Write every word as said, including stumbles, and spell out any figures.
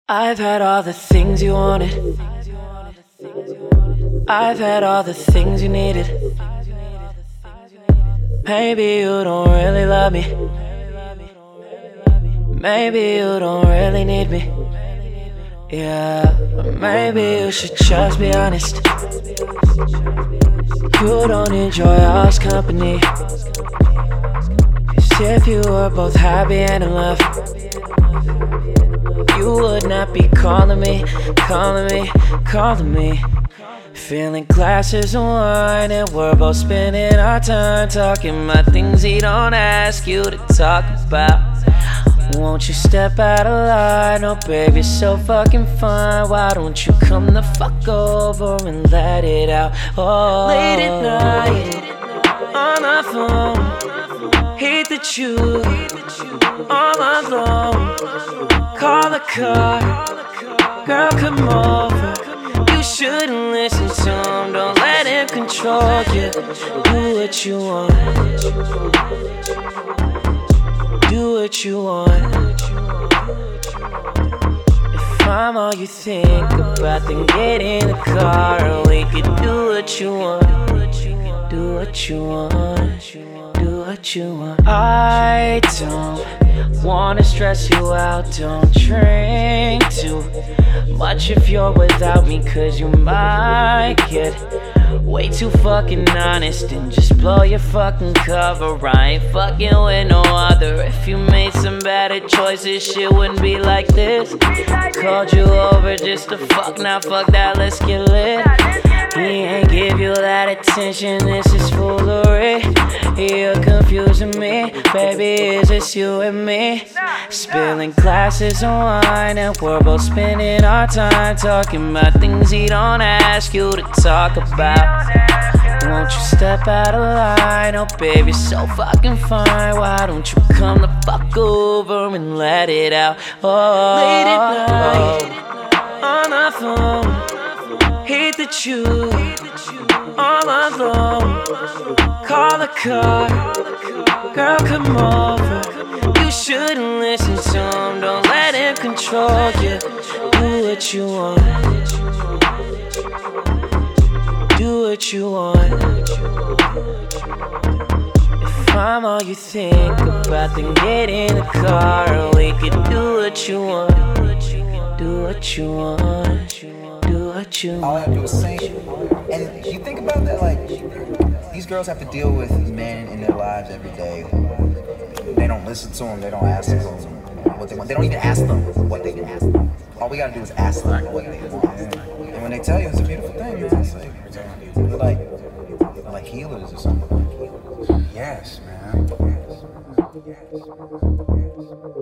I've had all the things you wanted. I've had all the things you needed. Maybe you don't really love me. Maybe you don't really need me. Yeah, but maybe you should just be honest. You don't enjoy us company. 'Cause if you were both happy and in love, you would not be calling me, calling me, calling me. Filling glasses of wine and we're both spending our time talking about things he don't ask you to talk about. Won't you step out of line? Oh baby, so fucking fine. Why don't you come the fuck over and let it out? Oh, late at night on the phone, hate that you all alone. Call the car, girl, come over. You shouldn't listen to him, don't let him control you. Do what you want, do what you want. If I'm all you think about, then get in the car and we can do what you want. Do what you want, do what you want. I don't wanna stress you out, don't drink too much if you're without me, 'cause you might get way too fucking honest and just blow your fucking cover. I ain't fucking with no other. If you made some better choices, shit wouldn't be like this. Called you over just to fuck, now fuck that, let's get lit. He ain't give you that attention, this is foolery. You're confusing me, baby, is this you and me? Spilling glasses of wine and we're both spending our time talking about things he don't ask you to talk about. Won't you step out of line? Oh baby, so fucking fine. Why don't you come the fuck over and let it out? Oh, late at night on the phone, hate that you all alone. Call the car, girl, come over. You shouldn't listen to him, don't let him control you. Do what you want, do what you want. If I'm all you think about, then get in the car and we can do what you want. Do what you want, do what you want. All I have to do is sing. And you think about that, like, these girls have to deal with men in their lives every day. They don't listen to them, they don't ask them what they want. They don't even ask them what they want. All we gotta do is ask them what they want. And when they tell you, it's a beautiful thing, man. It's like, we're like, we're like healers or something. Yes, man. Yes. Yes.